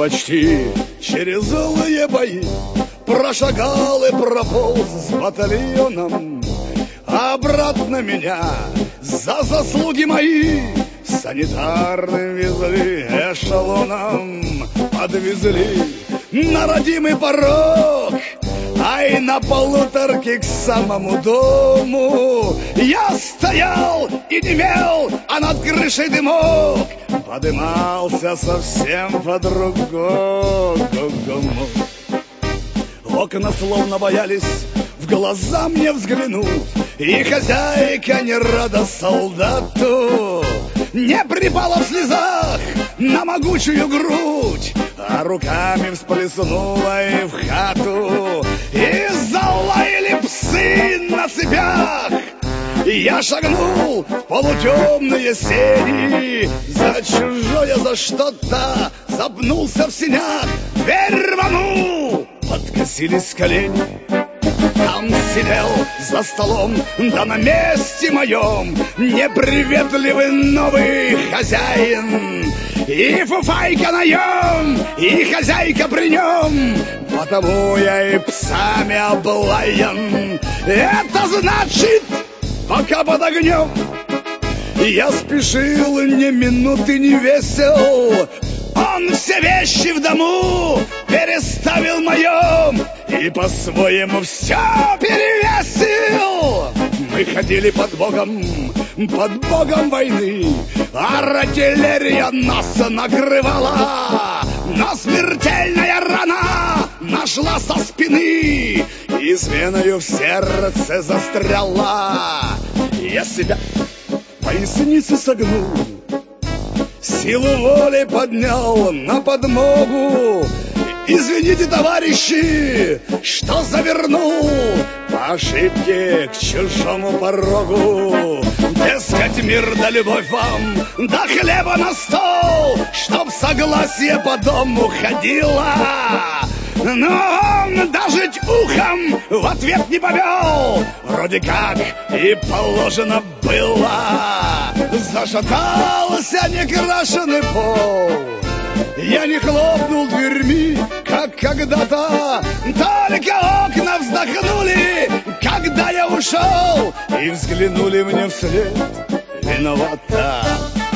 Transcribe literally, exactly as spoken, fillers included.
почти через злые бои прошагал и прополз с батальоном. Обратно меня за заслуги мои санитарным везли эшелоном. Подвезли на родимый порог, ай на полуторке к самому дому. Я стоял и немел, а над крышей дымок подымался совсем по-другому. Окна словно боялись в глаза мне взглянуть, и хозяйка не рада солдату не припала в слезах на могучую грудь, а руками всплеснула и в хату. И залаяли псы на цепях. Я шагнул в полутемные сени, за чужое, за что-то запнулся в сенях. Дверь рванул, подкосились колени. Там сидел за столом, да на месте моем, неприветливый новый хозяин. И фуфайка наем, и хозяйка при нем, потому я и псами облаян. Это значит, пока под огнем я спешил, ни минуты не весел. Он все вещи в дому переставил моем и по-своему все перевесил. Мы ходили под богом, под богом войны, артиллерия нас накрывала, но смертельная рана нашла со спины и изменою в сердце застряла. Я себя пояснице согнул, силу воли поднял на подмогу. Извините, товарищи, что завернул по ошибке к чужому порогу. Дескать, мир да любовь вам, да хлеба на стол, чтоб согласие по дому ходило. Но он даже ухом в ответ не повел, вроде как и положено было. Зашатался некрашенный пол, я не хлопнул дверьми, как когда-то, только окна вздохнули, когда я ушел, и взглянули мне вслед виновато.